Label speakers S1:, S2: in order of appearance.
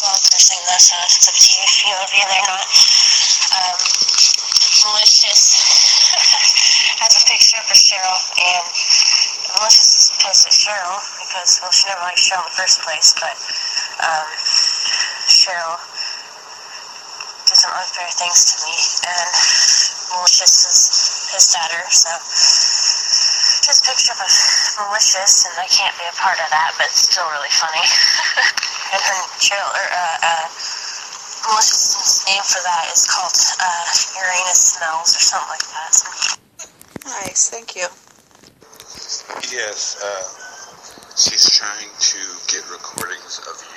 S1: well, cursing, that's it's up to you if you want to be there or not. Malicious has a picture up of Cheryl, and Malicious is pissed at Cheryl because, well, she never liked Cheryl in the first place, but Cheryl did some unfair things to me, and Malicious is pissed at her, so just picture of Malicious, and I can't be a part of that, but it's still really funny. And her Cheryl, Malicious's name for that is called Uranus Smells or something like that.
S2: Nice, thank you.
S3: Yes, she's trying to get recordings of you